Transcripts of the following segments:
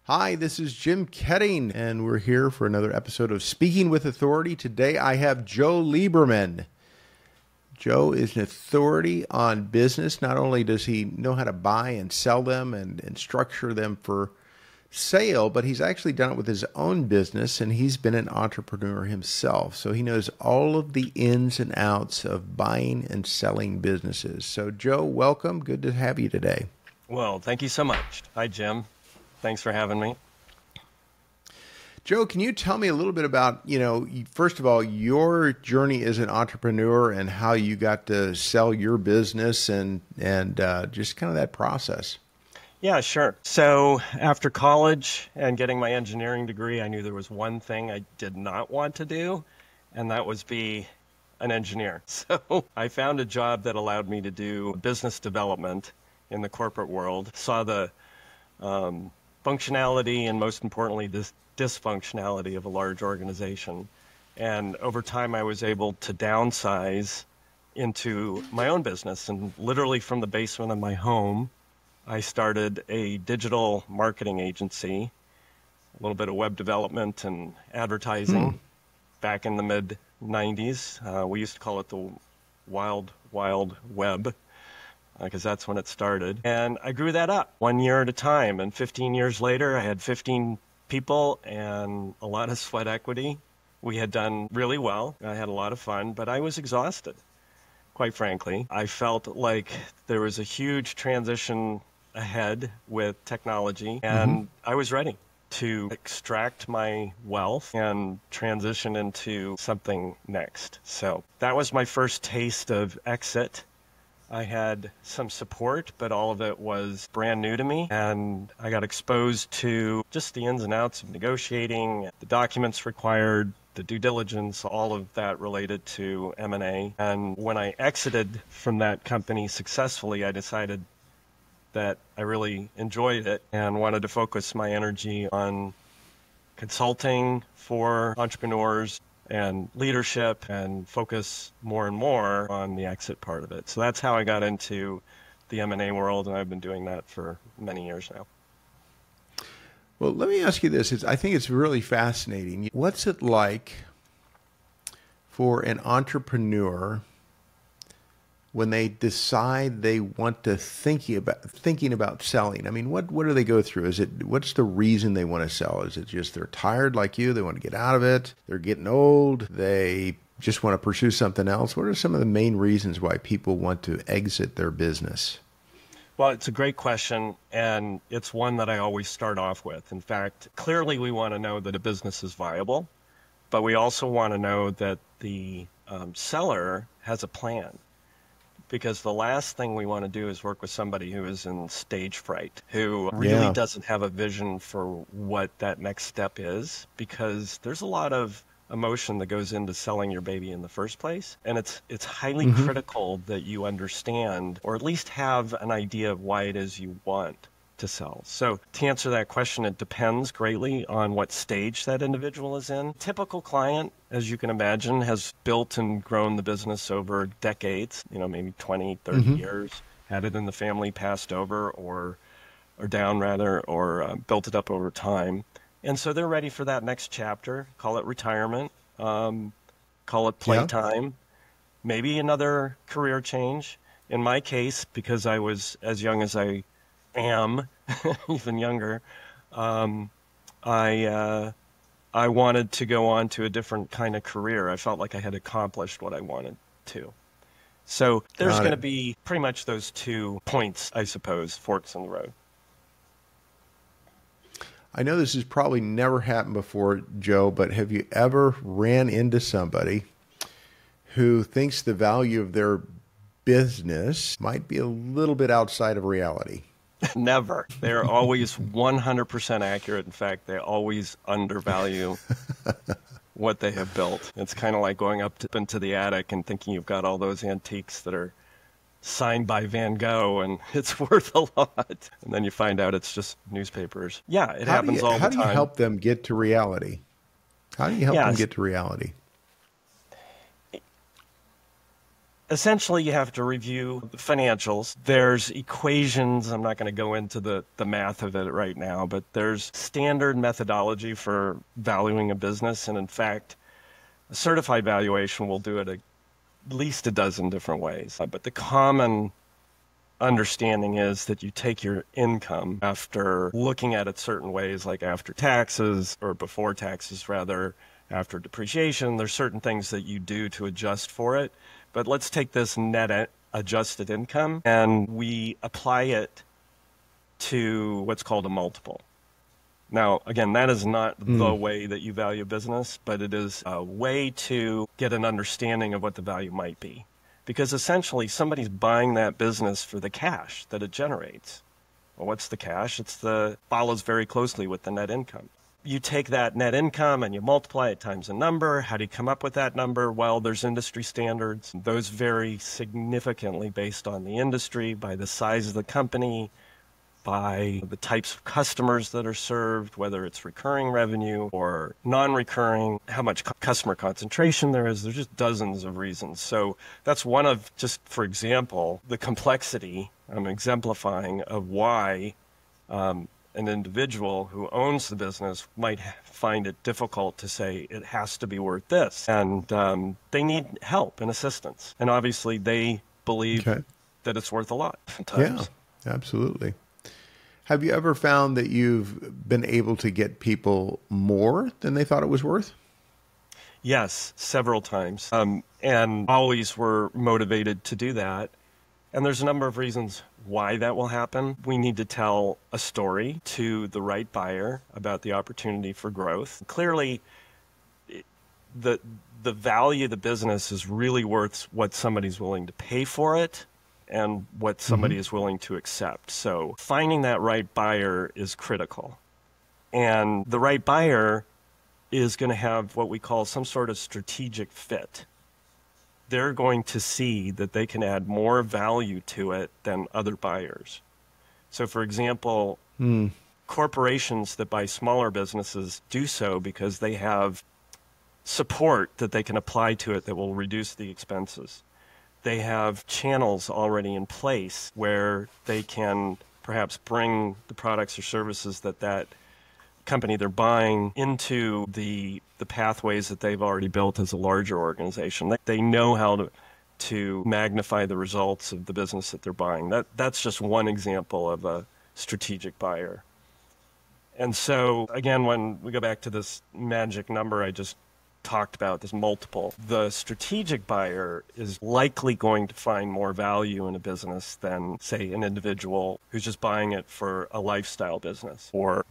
Hi, this is Jim Ketting, and we're here for another episode of Speaking with Authority. Today I have Joe Lieberman. Joe is an authority on business. Not only does he know how to buy and sell them and structure them for sale, but he's actually done it with his own business, and he's been an entrepreneur himself. So he knows all of the ins and outs of buying and selling businesses. So Joe, welcome. Good to have you today. Well, thank you so much. Hi, Jim. Thanks for having me. Joe, can you tell me a little bit about, first of all, your journey as an entrepreneur and how you got to sell your business and just kind of that process? Yeah, sure. So after college and getting my engineering degree, I knew there was one thing I did not want to do, and that was be an engineer. So I found a job that allowed me to do business development in the corporate world, saw the functionality and most importantly, this dysfunctionality of a large organization. And over time, I was able to downsize into my own business. And literally from the basement of my home, I started a digital marketing agency, a little bit of web development and advertising back in the mid 90s. We used to call it the Wild Wild Web, because that's when it started. And I grew that up 1 year at a time. And 15 years later, I had 15 people and a lot of sweat equity. We had done really well. I had a lot of fun, but I was exhausted, quite frankly. I felt like there was a huge transition ahead with technology, and I was ready to extract my wealth and transition into something next. So that was my first taste of exit. I had some support, but all of it was brand new to me. And I got exposed to just the ins and outs of negotiating, the documents required, the due diligence, all of that related to M&A. And when I exited from that company successfully, I decided that I really enjoyed it and wanted to focus my energy on consulting for entrepreneurs and leadership and focus more and more on the exit part of it. So that's how I got into the M&A world, and I've been doing that for many years now. Well, let me ask you this. I think it's really fascinating. What's it like for an entrepreneur when they decide they want to thinking about selling? I mean, what do they go through? What's the reason they want to sell? Is it just they're tired like you, they want to get out of it, they're getting old, they just want to pursue something else? What are some of the main reasons why people want to exit their business? Well, it's a great question, and it's one that I always start off with. In fact, clearly we want to know that a business is viable, but we also want to know that the seller has a plan. Because the last thing we want to do is work with somebody who is in stage fright, who really doesn't have a vision for what that next step is, because there's a lot of emotion that goes into selling your baby in the first place. And it's highly critical that you understand, or at least have an idea of why it is you want to sell. So to answer that question, it depends greatly on what stage that individual is in. Typical client, as you can imagine, has built and grown the business over decades, maybe 20, 30 years, had it in the family, passed over or down rather, or built it up over time. And so they're ready for that next chapter, call it retirement, call it playtime, maybe another career change. In my case, because I was as young as I am, even younger, I wanted to go on to a different kind of career. I felt like I had accomplished what I wanted to. So there's going to be pretty much those 2 points, I suppose, forks in the road. I know this has probably never happened before, Joe, but have you ever ran into somebody who thinks the value of their business might be a little bit outside of reality? Never. They're always 100% accurate. In fact, they always undervalue what they have built. It's kind of like going up into the attic and thinking you've got all those antiques that are signed by Van Gogh and it's worth a lot. And then you find out it's just newspapers. Yeah, it happens all the time. How do you help them get to reality? How do you help them get to reality? essentially you have to review the financials. There's equations. I'm not going to go into the math of it right now, but there's standard methodology for valuing a business. And in fact, a certified valuation will do it at least a dozen different ways. But the common understanding is that you take your income after looking at it certain ways, like after taxes, or before taxes rather, after depreciation. There's certain things that you do to adjust for it. But let's take this net adjusted income and we apply it to what's called a multiple. Now, again, that is not the way that you value business, but it is a way to get an understanding of what the value might be. Because essentially somebody's buying that business for the cash that it generates. Well, what's the cash? Follows very closely with the net income. You take that net income and you multiply it times a number. How do you come up with that number? Well, there's industry standards. Those vary significantly based on the industry, by the size of the company, by the types of customers that are served, whether it's recurring revenue or non-recurring, how much customer concentration there is. There's just dozens of reasons. So that's one of, just for example, the complexity I'm exemplifying of why an individual who owns the business might find it difficult to say it has to be worth this. And they need help and assistance. And obviously they believe that it's worth a lot sometimes. Yeah, absolutely. Have you ever found that you've been able to get people more than they thought it was worth? Yes, several times. And always were motivated to do that. And there's a number of reasons why that will happen. We need to tell a story to the right buyer about the opportunity for growth. Clearly, the value of the business is really worth what somebody's willing to pay for it and what somebody is willing to accept. So finding that right buyer is critical. And the right buyer is going to have what we call some sort of strategic fit. They're going to see that they can add more value to it than other buyers. So for example, corporations that buy smaller businesses do so because they have support that they can apply to it that will reduce the expenses. They have channels already in place where they can perhaps bring the products or services that company they're buying into the pathways that they've already built as a larger organization. They know how to magnify the results of the business that they're buying. That's just one example of a strategic buyer. And so, again, when we go back to this magic number I just talked about, this multiple, the strategic buyer is likely going to find more value in a business than, say, an individual who's just buying it for a lifestyle business or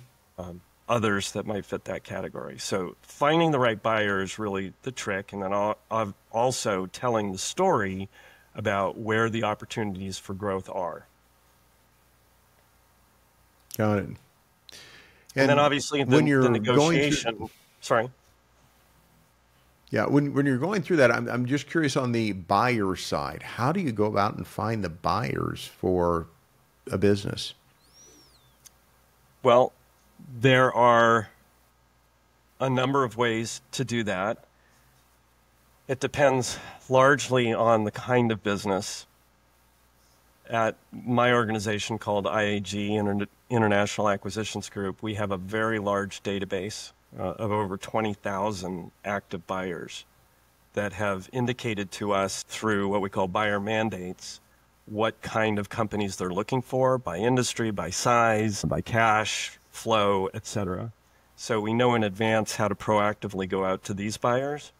others that might fit that category. So finding the right buyer is really the trick, and then also telling the story about where the opportunities for growth are. Got it. And then obviously the negotiation. Sorry. Yeah, when you're going through that, I'm just curious on the buyer side. How do you go about and find the buyers for a business? Well, there are a number of ways to do that. It depends largely on the kind of business. At my organization called IAG, International Acquisitions Group, we have a very large database of over 20,000 active buyers that have indicated to us through what we call buyer mandates what kind of companies they're looking for by industry, by size, by cash flow, etc. So we know in advance how to proactively go out to these buyers.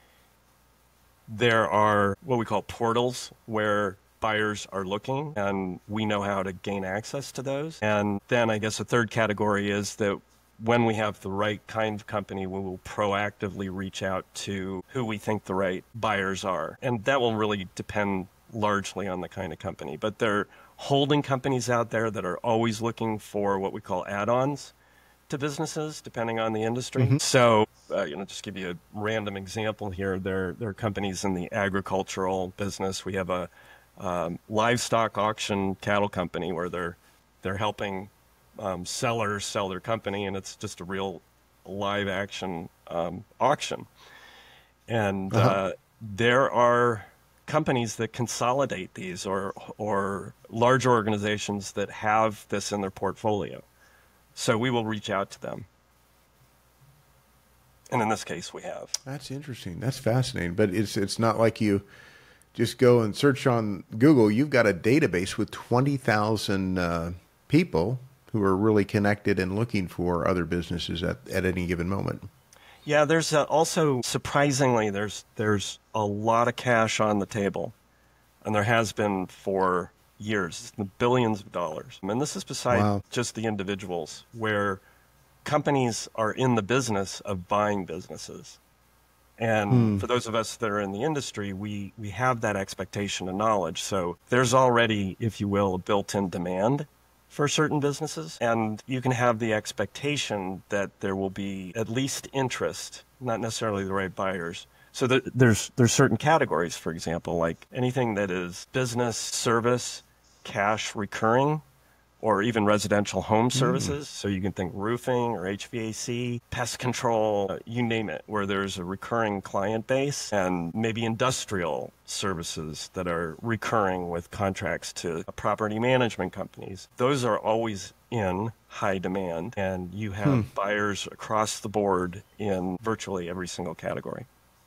There are what we call portals where buyers are looking, and we know how to gain access to those. And then I guess a third category is that when we have the right kind of company, we will proactively reach out to who we think the right buyers are. And that will really depend largely on the kind of company. But there are holding companies out there that are always looking for what we call add-ons to businesses, depending on the industry. So, just give you a random example here. There are companies in the agricultural business. We have a livestock auction cattle company where they're helping sellers sell their company, and it's just a real live action auction. And there are companies that consolidate these or large organizations that have this in their portfolio. So we will reach out to them. And in this case, we have. That's interesting. That's fascinating. But it's not like you just go and search on Google. You've got a database with 20,000 people who are really connected and looking for other businesses at any given moment. Yeah, there's also, surprisingly, there's a lot of cash on the table, and there has been for years, billions of dollars. And this is beside just the individuals, where companies are in the business of buying businesses. And for those of us that are in the industry, we have that expectation and knowledge. So there's already, if you will, a built-in demand for certain businesses, and you can have the expectation that there will be at least interest, not necessarily the right buyers. So there's certain categories, for example, like anything that is business, service, cash, recurring, or even residential home services. So you can think roofing or HVAC, pest control, you name it, where there's a recurring client base, and maybe industrial services that are recurring with contracts to property management companies. Those are always in high demand, and you have buyers across the board in virtually every single category.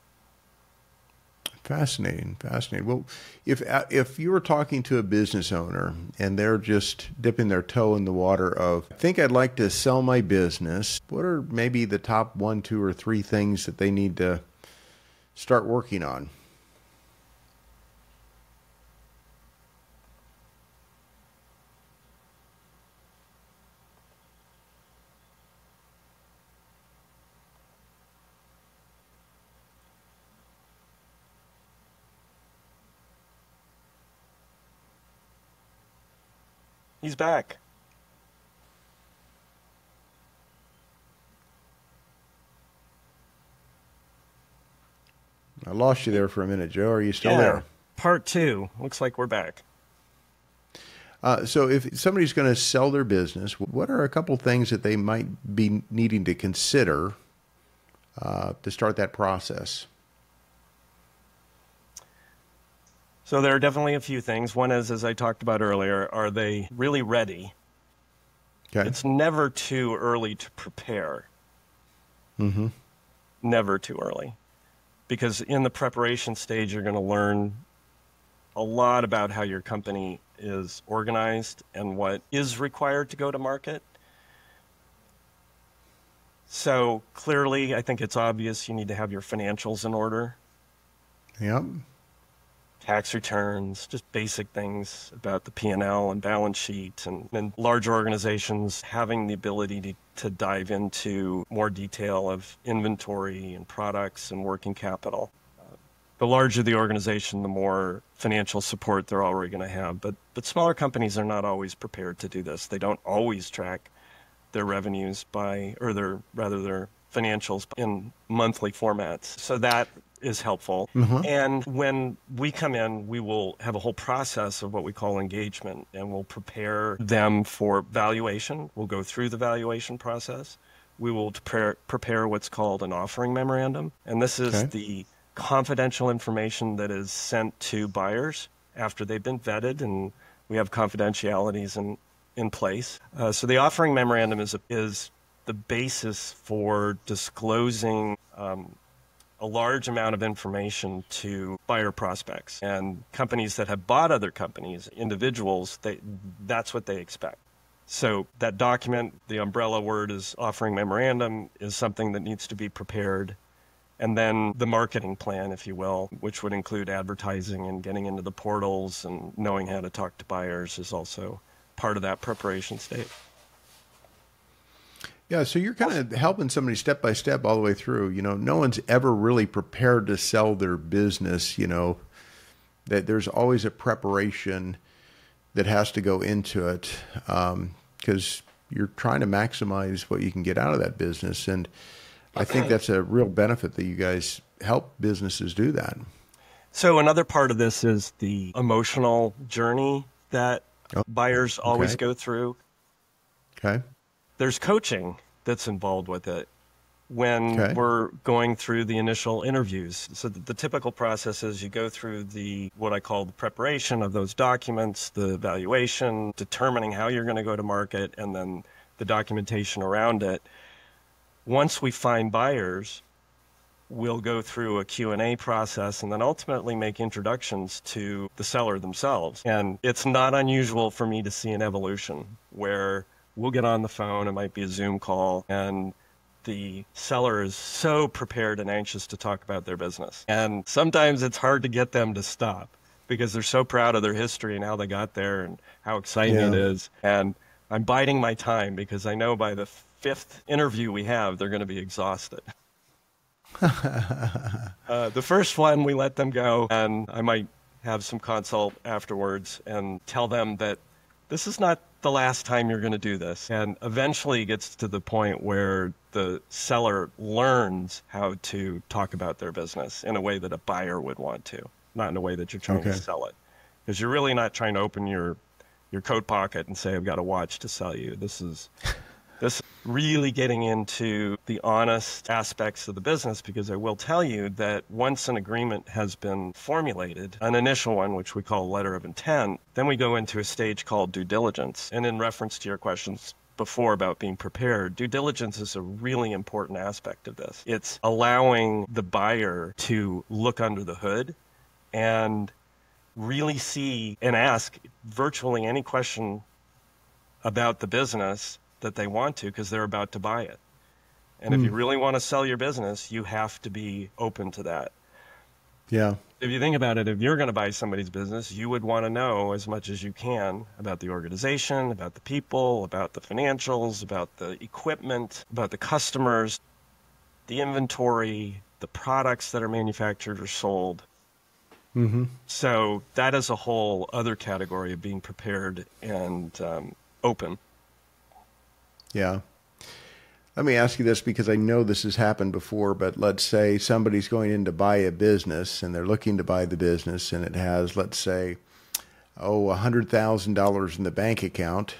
Fascinating, fascinating. Well, if you were talking to a business owner and they're just dipping their toe in the water of, I think I'd like to sell my business, what are maybe the top 1, 2, or 3 things that they need to start working on? He's back. I lost you there for a minute, Joe. Are you still there? Part 2. Looks like we're back. So if somebody's going to sell their business, what are a couple things that they might be needing to consider to start that process? So there are definitely a few things. One is, as I talked about earlier, are they really ready? Okay. It's never too early to prepare. Mm-hmm. Never too early. Because in the preparation stage, you're going to learn a lot about how your company is organized and what is required to go to market. So clearly, I think it's obvious you need to have your financials in order. Yep. Tax returns, just basic things about the P&L and balance sheet, and large organizations having the ability to dive into more detail of inventory and products and working capital. The larger the organization, the more financial support they're already going to have. But smaller companies are not always prepared to do this. They don't always track their revenues their financials in monthly formats. So that is helpful. Mm-hmm. And when we come in, we will have a whole process of what we call engagement, and we'll prepare them for valuation. We'll go through the valuation process. We will prepare what's called an offering memorandum. And this is the confidential information that is sent to buyers after they've been vetted, and we have confidentialities in place. So the offering memorandum is the basis for disclosing a large amount of information to buyer prospects, and companies that have bought other companies, individuals, that's what they expect. So that document, the umbrella word is offering memorandum, is something that needs to be prepared. And then the marketing plan, if you will, which would include advertising and getting into the portals and knowing how to talk to buyers, is also part of that preparation state. Yeah, so you're kind of helping somebody step by step all the way through. You know, no one's ever really prepared to sell their business, you know, that there's always a preparation that has to go into it because you're trying to maximize what you can get out of that business. And I think that's a real benefit that you guys help businesses do that. So another part of this is the emotional journey that buyers always go through. Okay. There's coaching that's involved with it. when Okay. we're going through the initial interviews. So the typical process is you go through what I call the preparation of those documents, the evaluation, determining how you're going to go to market, and then the documentation around it. Once we find buyers, we'll go through a Q&A process and then ultimately make introductions to the seller themselves. And it's not unusual for me to see an evolution where we'll get on the phone, it might be a Zoom call, and the seller is so prepared and anxious to talk about their business. And sometimes it's hard to get them to stop because they're so proud of their history and how they got there and how exciting it Yeah. is. And I'm biding my time because I know by the fifth interview we have, they're going to be exhausted. The first one, we let them go, and I might have some consult afterwards and tell them that this is not the last time you're going to do this. And eventually it gets to the point where the seller learns how to talk about their business in a way that a buyer would want to, not in a way that you're trying to Okay. sell it. Because you're really not trying to open your coat pocket and say, I've got a watch to sell you. This is really getting into the honest aspects of the business, because I will tell you that once an agreement has been formulated, an initial one, which we call a letter of intent, then we go into a stage called due diligence. And in reference to your questions before about being prepared, due diligence is a really important aspect of this. It's allowing the buyer to look under the hood and really see and ask virtually any question about the business that they want to, because they're about to buy it. And if you really want to sell your business, you have to be open to that. Yeah. If you think about it, if you're going to buy somebody's business, you would want to know as much as you can about the organization, about the people, about the financials, about the equipment, about the customers, the inventory, the products that are manufactured or sold. So that is a whole other category of being prepared and open. Yeah. Let me ask you this, because I know this has happened before, but let's say somebody's going in to buy a business and they're looking to buy the business and it has, let's say, $100,000 in the bank account.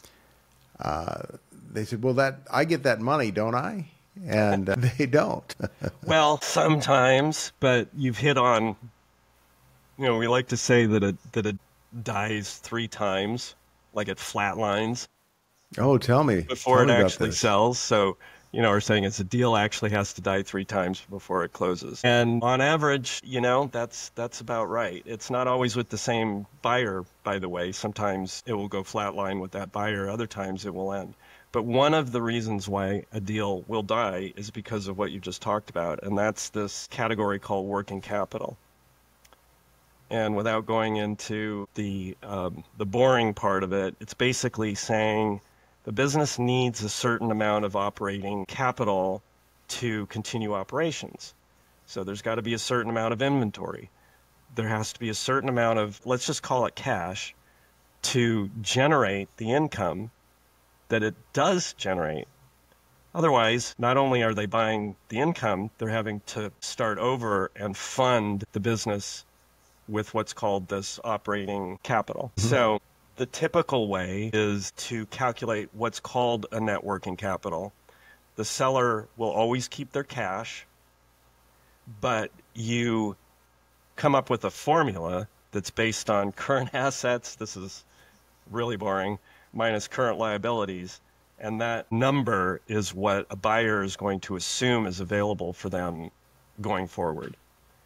They said, well, I get that money, don't I? And they don't. Well, sometimes, but you've hit on, we like to say that it dies 3 times, like it flatlines Oh, tell me before it about actually this. sells. So, we're saying it's a deal actually has to die 3 times before it closes. And on average, that's about right. It's not always with the same buyer, by the way. Sometimes it will go flatline with that buyer. Other times it will end. But one of the reasons why a deal will die is because of what you just talked about, and that's this category called working capital. And without going into the boring part of it, it's basically saying the business needs a certain amount of operating capital to continue operations. So there's got to be a certain amount of inventory. There has to be a certain amount of, let's just call it cash, to generate the income that it does generate. Otherwise, not only are they buying the income, they're having to start over and fund the business with what's called this operating capital. So the typical way is to calculate what's called a net working capital. The seller will always keep their cash, but you come up with a formula that's based on current assets, this is really boring, minus current liabilities. And that number is what a buyer is going to assume is available for them going forward.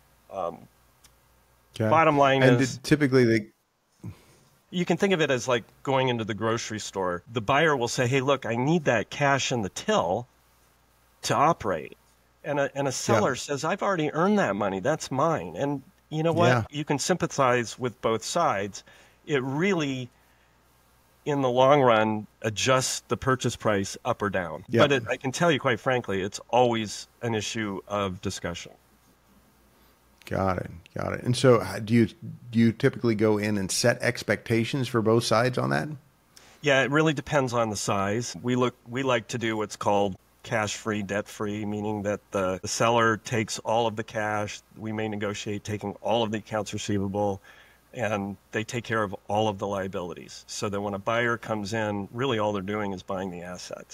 Okay. Bottom line And is, typically you can think of it as like going into the grocery store. The buyer will say, hey, look, I need that cash in the till to operate. And a seller says, I've already earned that money. That's mine. And you know what? Yeah. You can sympathize with both sides. It really, in the long run, adjusts the purchase price up or down. Yeah. But I can tell you, quite frankly, it's always an issue of discussion. Got it. And so do you typically go in and set expectations for both sides on that? Yeah, it really depends on the size. We like to do what's called cash-free, debt-free, meaning that the seller takes all of the cash. We may negotiate taking all of the accounts receivable, and they take care of all of the liabilities. So that when a buyer comes in, really all they're doing is buying the assets.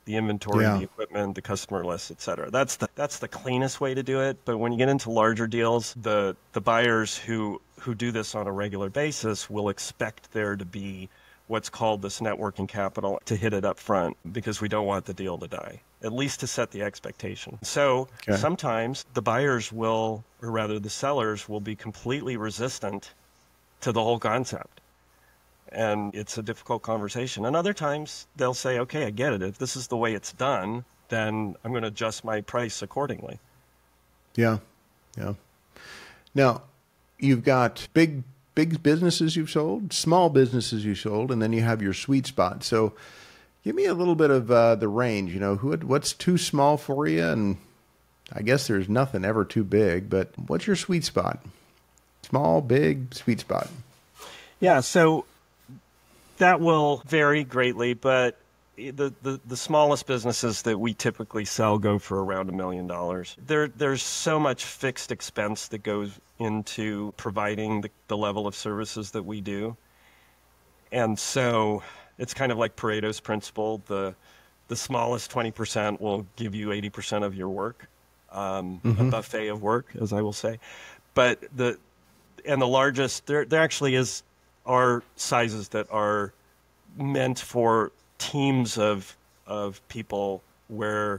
the inventory, Yeah. the equipment, the customer list, et cetera. That's the cleanest way to do it. But when you get into larger deals, the buyers who do this on a regular basis will expect there to be what's called this net working capital to hit it up front, because we don't want the deal to die, at least to set the expectation. So Okay. sometimes the buyers will, or rather the sellers will be completely resistant to the whole concept. And it's a difficult conversation. And other times they'll say, okay, I get it. If this is the way it's done, then I'm going to adjust my price accordingly. Yeah. Yeah. Now, you've got big businesses you've sold, small businesses you sold, and then you have your sweet spot. So give me a little bit of the range. What's too small for you? And I guess there's nothing ever too big, but what's your sweet spot? Small, big, sweet spot. Yeah, so that will vary greatly, but the smallest businesses that we typically sell go for around $1 million. There's so much fixed expense that goes into providing the level of services that we do. And so it's kind of like Pareto's principle. The smallest 20% will give you 80% of your work, a buffet of work, as I will say. But the largest, there actually are sizes that are meant for teams of people where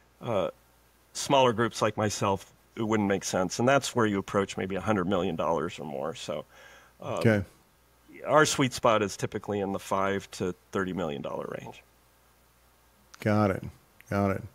smaller groups like myself, it wouldn't make sense. And that's where you approach maybe $100 million or more. So Okay. our sweet spot is typically in the $5 to $30 million range. Got it. Got it.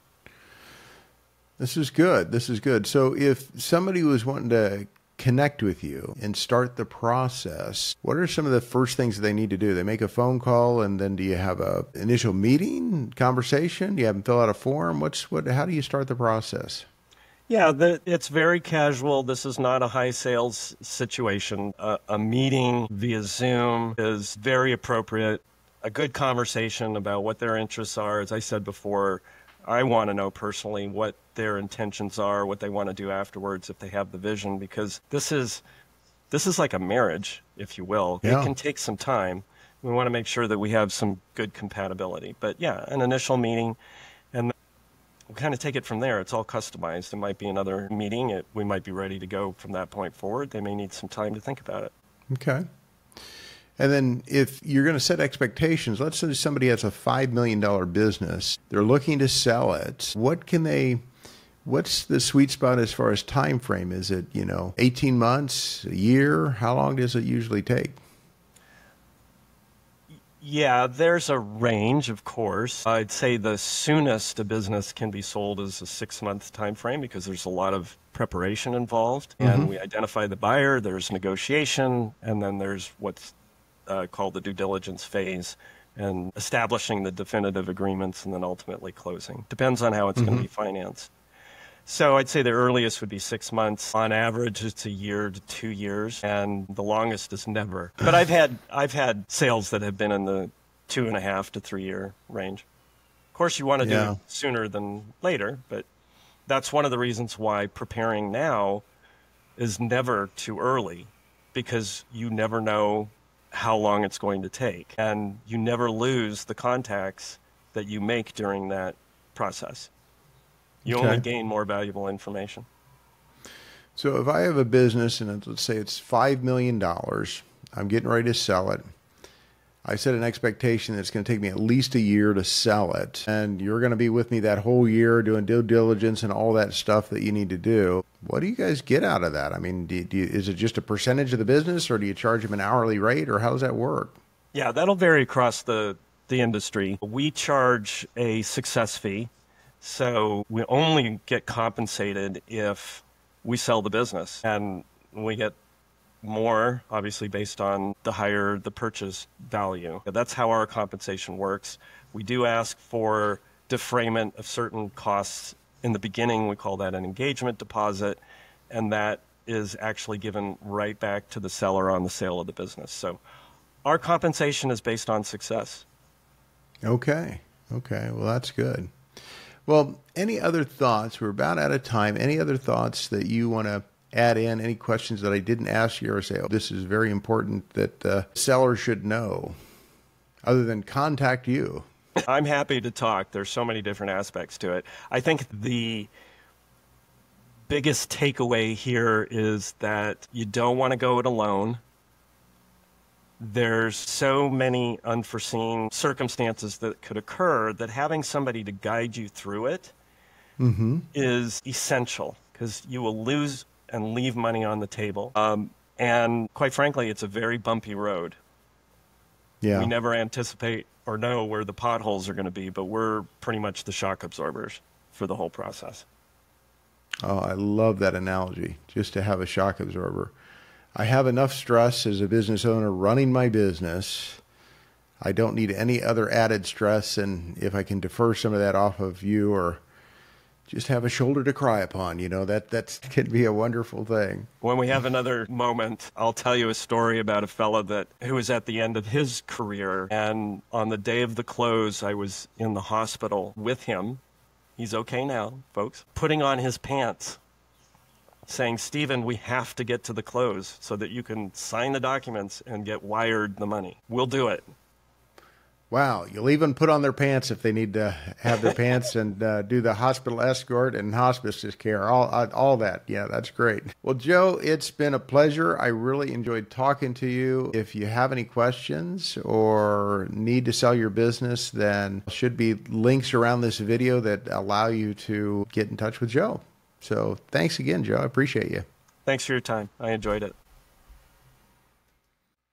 This is good. This is good. So if somebody was wanting to connect with you and start the process, what are some of the first things that they need to do? They make a phone call, and then do you have a initial meeting, conversation? Do you have them fill out a form? How do you start the process? Yeah, it's very casual. This is not a high sales situation. A meeting via Zoom is very appropriate. A good conversation about what their interests are. As I said before, I want to know personally what their intentions are, what they want to do afterwards if they have the vision, because this is like a marriage, if you will. Yeah. It can take some time. We want to make sure that we have some good compatibility. But yeah, an initial meeting, and we'll kind of take it from there. It's all customized. It might be another meeting. We might be ready to go from that point forward. They may need some time to think about it. Okay. And then if you're going to set expectations, let's say somebody has a $5 million business, they're looking to sell it. What's the sweet spot as far as time frame? Is it, 18 months, a year? How long does it usually take? Yeah, there's a range, of course. I'd say the soonest a business can be sold is a 6-month time frame, because there's a lot of preparation involved. And we identify the buyer, there's negotiation, and then there's what's called the due diligence phase, and establishing the definitive agreements, and then ultimately closing. Depends on how it's going to be financed. So I'd say the earliest would be 6 months. On average, it's a year to 2 years, and the longest is never. But I've had sales that have been in the 2.5 to 3 year range. Of course, you want to do it sooner than later, but that's one of the reasons why preparing now is never too early, because you never know how long it's going to take, and you never lose the contacts that you make during that process. You only gain more valuable information. So if I have a business and let's say it's $5 million, I'm getting ready to sell it. I set an expectation that it's going to take me at least a year to sell it. And you're going to be with me that whole year doing due diligence and all that stuff that you need to do. What do you guys get out of that? I mean, is it just a percentage of the business, or do you charge them an hourly rate, or how does that work? Yeah, that'll vary across the industry. We charge a success fee. So we only get compensated if we sell the business, and we get more, obviously, based on the higher the purchase value. That's how our compensation works. We do ask for defrayment of certain costs in the beginning. We call that an engagement deposit, and that is actually given right back to the seller on the sale of the business. So our compensation is based on success. Okay. Well, that's good. Well, any other thoughts? We're about out of time. Any other thoughts that you want to add in? Any questions that I didn't ask you, or say, oh, this is very important that sellers should know, other than contact you? I'm happy to talk. There's so many different aspects to it. I think the biggest takeaway here is that you don't want to go it alone. There's so many unforeseen circumstances that could occur that having somebody to guide you through it is essential, because you will lose and leave money on the table. And quite frankly, it's a very bumpy road. Yeah. We never anticipate or know where the potholes are going to be, but we're pretty much the shock absorbers for the whole process. Oh, I love that analogy, just to have a shock absorber. I have enough stress as a business owner running my business. I don't need any other added stress, and if I can defer some of that off of you or just have a shoulder to cry upon, that can be a wonderful thing. When we have another moment, I'll tell you a story about a fellow who was at the end of his career, and on the day of the close, I was in the hospital with him. He's okay now, folks. Putting on his pants, saying, "Stephen, we have to get to the close so that you can sign the documents and get wired the money. We'll do it." Wow, you'll even put on their pants if they need to have their pants and do the hospital escort and hospice care, all that. Yeah, that's great. Well, Joe, it's been a pleasure. I really enjoyed talking to you. If you have any questions or need to sell your business, then there should be links around this video that allow you to get in touch with Joe. So thanks again, Joe. I appreciate you. Thanks for your time. I enjoyed it.